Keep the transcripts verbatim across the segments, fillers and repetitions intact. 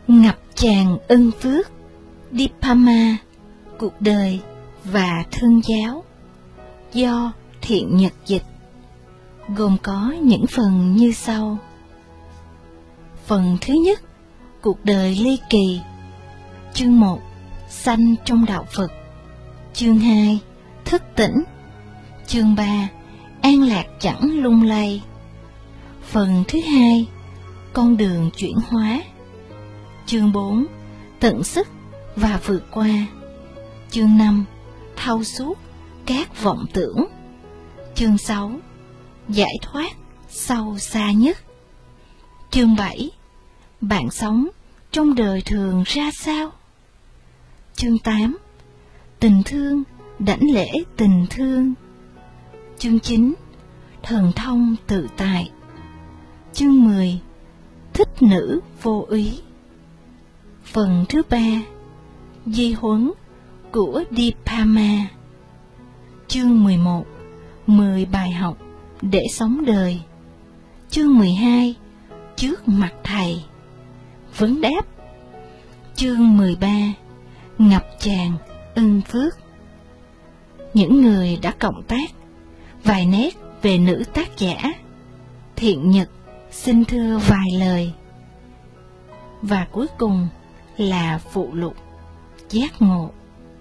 Ngập tràn ân phước, Dipama, cuộc đời và thương giáo, do Thiện Nhật dịch, gồm có những phần như sau. Phần thứ nhất, cuộc đời ly kỳ. Chương một, sanh trong đạo Phật. Chương hai, thức tỉnh. Chương ba, an lạc chẳng lung lay. Phần thứ hai, con đường chuyển hóa. Chương bốn, tận sức và vượt qua. Chương năm, thâu suốt các vọng tưởng. Chương sáu, giải thoát sâu xa nhất. Chương bảy, bạn sống trong đời thường ra sao? Chương tám, tình thương đảnh lễ tình thương. Chương chín, thần thông tự tại. Chương mười, thích nữ vô úy. Phần thứ ba, di huấn của Dipama. Chương mười một, mười bài học để sống đời. Chương mười hai, trước mặt thầy. Vấn đáp. Chương mười ba, ngập tràn ân phước. Những người đã cộng tác. Vài nét về nữ tác giả. Thiện Nhật xin thưa vài lời. Và cuối cùng là phụ lục giác ngộ.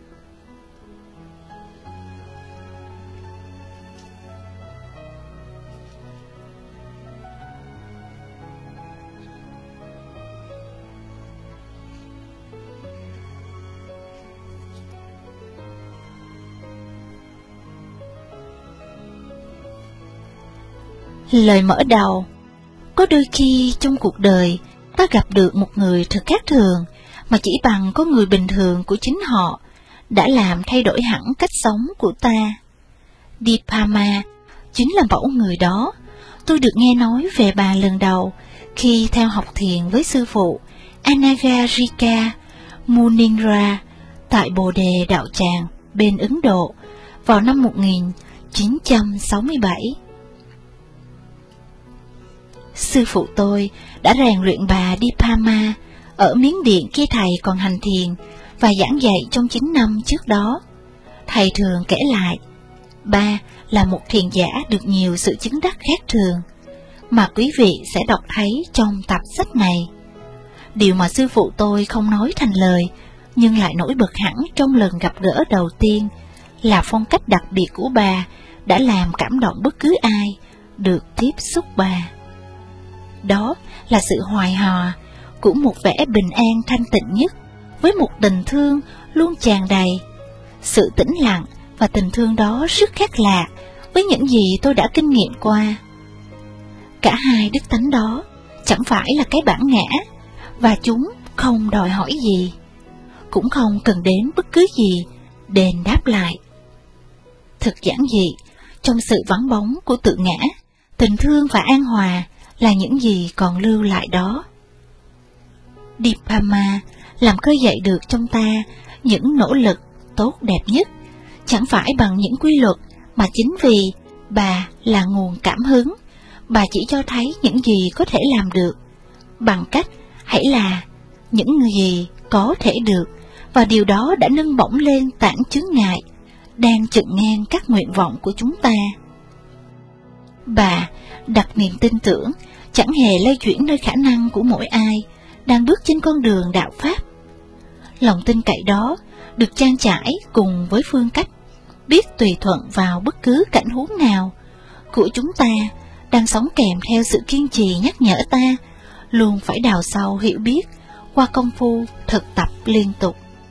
Lời mở đầu. Có đôi khi trong cuộc đời ta gặp được một người thật khác thường, mà chỉ bằng có người bình thường của chính họ đã làm thay đổi hẳn cách sống của ta. Dipama chính là mẫu người đó. Tôi được nghe nói về bà lần đầu khi theo học thiền với sư phụ Anagarika Munindra tại Bồ Đề Đạo Tràng bên Ấn Độ vào năm một nghìn chín trăm sáu mươi bảy. Sư phụ tôi đã rèn luyện bà Dipama ở Miến Điện khi thầy còn hành thiền và giảng dạy trong chín năm trước đó. Thầy thường kể lại, bà là một thiền giả được nhiều sự chứng đắc khác thường, mà quý vị sẽ đọc thấy trong tập sách này. Điều mà sư phụ tôi không nói thành lời, nhưng lại nổi bật hẳn trong lần gặp gỡ đầu tiên, là phong cách đặc biệt của bà đã làm cảm động bất cứ ai được tiếp xúc bà. Đó là sự hoài hòa của một vẻ bình an thanh tịnh nhất, với một tình thương luôn tràn đầy. Sự tĩnh lặng và tình thương đó rất khác lạ với những gì tôi đã kinh nghiệm qua. Cả hai đức tánh đó chẳng phải là cái bản ngã, và chúng không đòi hỏi gì, cũng không cần đến bất cứ gì đền đáp lại. Thật giản dị, trong sự vắng bóng của tự ngã, tình thương và an hòa là những gì còn lưu lại đó. Dipama làm khơi dậy được trong ta những nỗ lực tốt đẹp nhất, chẳng phải bằng những quy luật, mà chính vì bà là nguồn cảm hứng. Bà chỉ cho thấy những gì có thể làm được, bằng cách hãy là những gì có thể được, và điều đó đã nâng bổng lên tảng chướng ngại đang chặn ngang các nguyện vọng của chúng ta. Bà đặt niềm tin tưởng chẳng hề lay chuyển nơi khả năng của mỗi ai đang bước trên con đường đạo Pháp. Lòng tin cậy đó được trang trải cùng với phương cách biết tùy thuận vào bất cứ cảnh huống nào của chúng ta, đang sống kèm theo sự kiên trì nhắc nhở ta luôn phải đào sâu hiểu biết qua công phu thực tập liên tục.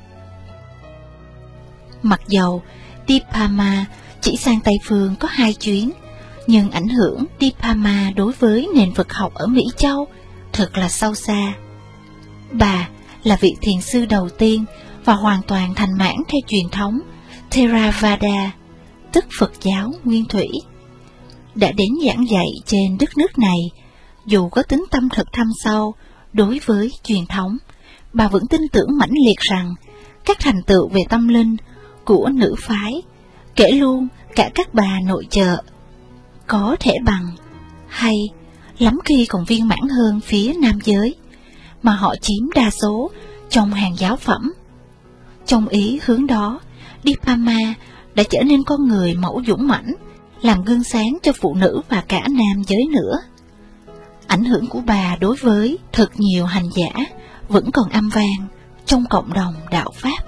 Mặc dầu Dipama chỉ sang Tây Phương có hai chuyến, nhưng ảnh hưởng Dipama đối với nền Phật học ở Mỹ Châu thật là sâu xa. Bà là vị thiền sư đầu tiên và hoàn toàn thành mãn theo truyền thống Theravada, tức Phật giáo nguyên thủy. Đã đến giảng dạy trên đất nước này, dù có tính tâm thực thâm sâu đối với truyền thống, bà vẫn tin tưởng mãnh liệt rằng các thành tựu về tâm linh của nữ phái, kể luôn cả các bà nội trợ, có thể bằng, hay lắm khi còn viên mãn hơn phía nam giới, mà họ chiếm đa số trong hàng giáo phẩm. Trong ý hướng đó, Dipama đã trở nên con người mẫu dũng mãnh, làm gương sáng cho phụ nữ và cả nam giới nữa. Ảnh hưởng của bà đối với thật nhiều hành giả vẫn còn âm vang trong cộng đồng đạo Pháp.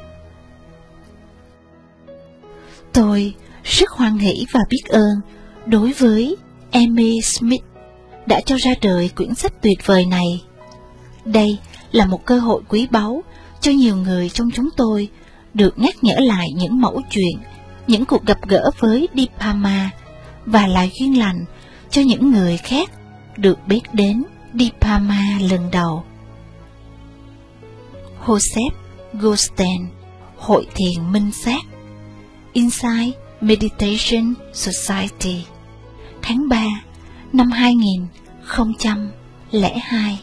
Tôi rất hoan hỷ và biết ơn đối với Amy Smith đã cho ra đời quyển sách tuyệt vời này. Đây là một cơ hội quý báu cho nhiều người trong chúng tôi được nhắc nhở lại những mẫu chuyện, những cuộc gặp gỡ với Dipama, và là duyên lành cho những người khác được biết đến Dipama lần đầu. Joseph Goldstein, Hội Thiền Minh Sát, Insight Meditation Society, tháng ba năm hai nghìn không trăm lẻ hai.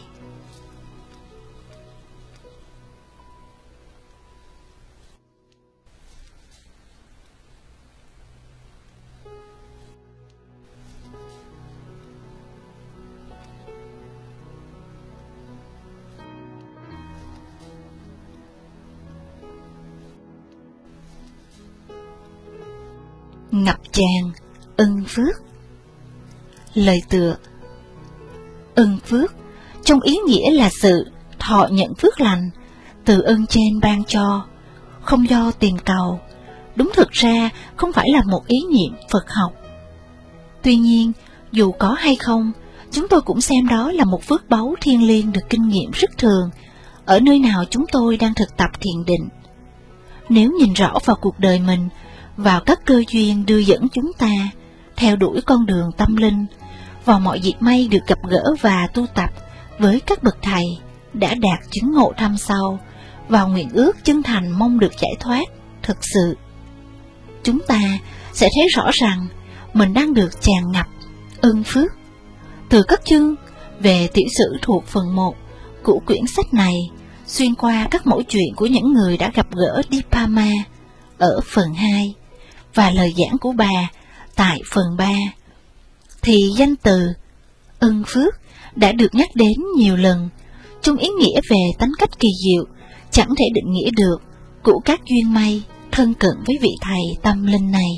Ngập tràn ân phước. Lời tựa: ân phước trong ý nghĩa là sự thọ nhận phước lành từ ơn trên ban cho, không do tìm cầu. Đúng thực ra không phải là một ý niệm Phật học. Tuy nhiên, dù có hay không, chúng tôi cũng xem đó là một phước báu thiêng liêng được kinh nghiệm rất thường ở nơi nào chúng tôi đang thực tập thiền định. Nếu nhìn rõ vào cuộc đời mình, vào các cơ duyên đưa dẫn chúng ta theo đuổi con đường tâm linh, vào mọi dịp may được gặp gỡ và tu tập với các bậc thầy đã đạt chứng ngộ thâm sâu, vào nguyện ước chân thành mong được giải thoát thực sự, chúng ta sẽ thấy rõ rằng mình đang được tràn ngập ân phước. Từ các chương về tiểu sử thuộc phần một của quyển sách này, xuyên qua các mẫu chuyện của những người đã gặp gỡ Dipama ở phần hai, và lời giảng của bà tại phần ba, thì danh từ ân phước đã được nhắc đến nhiều lần trong ý nghĩa về tánh cách kỳ diệu chẳng thể định nghĩa được của các duyên may thân cận với vị thầy tâm linh này.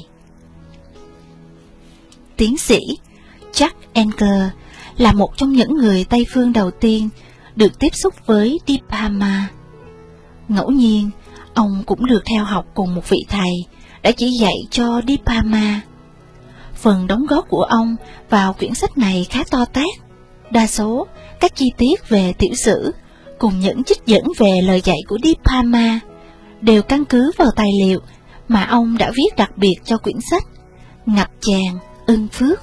Tiến sĩ Jack Engler là một trong những người Tây phương đầu tiên được tiếp xúc với Dipama. Ngẫu nhiên, ông cũng được theo học cùng một vị thầy đã chỉ dạy cho Dipama. Phần đóng góp của ông vào quyển sách này khá to tát. Đa số các chi tiết về tiểu sử cùng những trích dẫn về lời dạy của Dipama đều căn cứ vào tài liệu mà ông đã viết đặc biệt cho quyển sách Ngập tràn ân phước.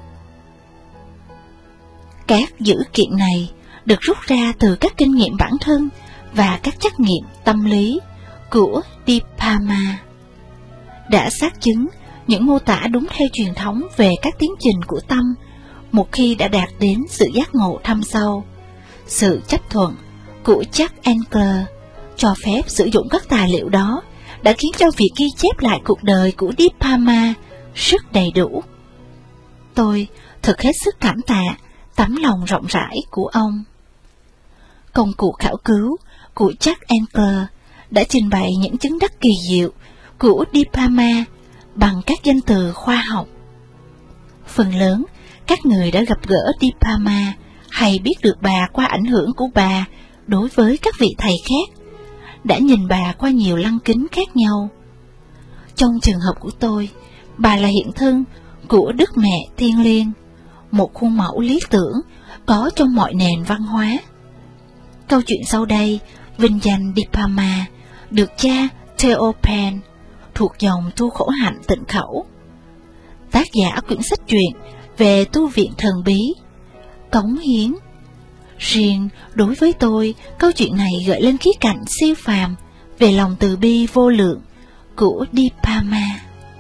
Các dữ kiện này được rút ra từ các kinh nghiệm bản thân và các trắc nghiệm tâm lý của Dipama, đã xác chứng những mô tả đúng theo truyền thống về các tiến trình của tâm một khi đã đạt đến sự giác ngộ thâm sâu. Sự chấp thuận của Jack Engler cho phép sử dụng các tài liệu đó đã khiến cho việc ghi chép lại cuộc đời của Dipama rất đầy đủ. Tôi thực hết sức cảm tạ tấm lòng rộng rãi của ông. Công cụ khảo cứu của Jack Engler đã trình bày những chứng đắc kỳ diệu của Dipama bằng các danh từ khoa học. Phần lớn các người đã gặp gỡ Dipama hay biết được bà qua ảnh hưởng của bà đối với các vị thầy khác, đã nhìn bà qua nhiều lăng kính khác nhau. Trong trường hợp của tôi, bà là hiện thân của Đức Mẹ Thiêng Liêng, một khuôn mẫu lý tưởng có trong mọi nền văn hóa. Câu chuyện sau đây vinh danh Dipama được cha Theopan thuộc dòng tu khổ hạnh Tịnh Khẩu, tác giả quyển sách truyện về tu viện thần bí, cống hiến. Riêng đối với tôi, câu chuyện này gợi lên khía cạnh siêu phàm về lòng từ bi vô lượng của Dipama.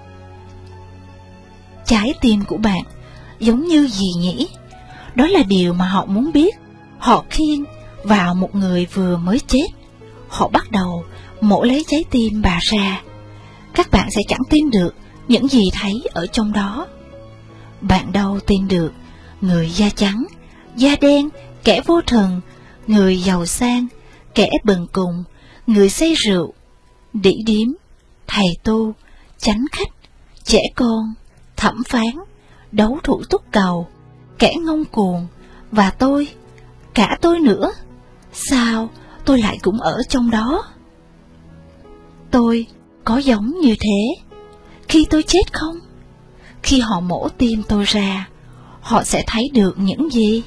Trái tim của bạn giống như gì nhỉ? Đó là điều mà họ muốn biết. Họ khiêng vào một người vừa mới chết. Họ bắt đầu mổ lấy trái tim bà ra. Các bạn sẽ chẳng tin được những gì thấy ở trong đó. Bạn đâu tin được người da trắng, da đen, kẻ vô thần, người giàu sang, kẻ bần cùng, người say rượu, đĩ điếm, thầy tu, chánh khách, trẻ con, thẩm phán, đấu thủ túc cầu, kẻ ngông cuồng, và tôi, cả tôi nữa. Sao tôi lại cũng ở trong đó? Tôi có giống như thế khi tôi chết không? Khi họ mổ tim tôi ra, họ sẽ thấy được những gì?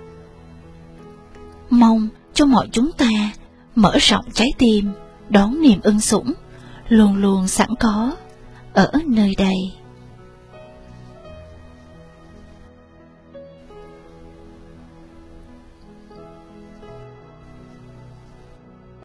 Mong cho mọi chúng ta mở rộng trái tim, đón niềm ân sủng luôn luôn sẵn có ở nơi đây.